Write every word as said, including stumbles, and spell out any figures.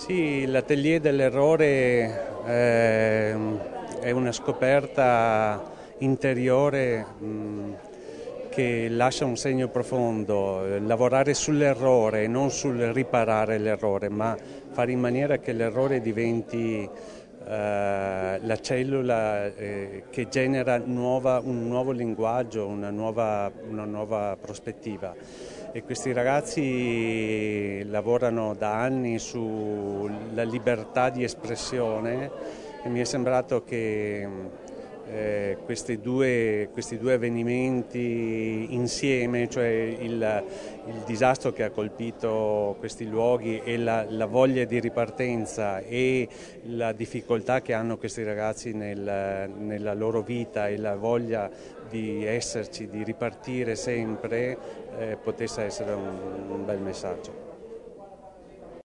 Sì, l'atelier dell'errore eh, è una scoperta interiore mh, che lascia un segno profondo. Lavorare sull'errore e non sul riparare l'errore, ma fare in maniera che l'errore diventi eh, la cellula eh, che genera nuova, un nuovo linguaggio, una nuova, una nuova prospettiva. E questi ragazzi lavorano da anni sulla libertà di espressione e mi è sembrato che eh, questi, due, questi due avvenimenti insieme, cioè il, il disastro che ha colpito questi luoghi e la, la voglia di ripartenza e la difficoltà che hanno questi ragazzi nel, nella loro vita e la voglia di esserci, di ripartire sempre, eh, potesse essere un, un bel messaggio.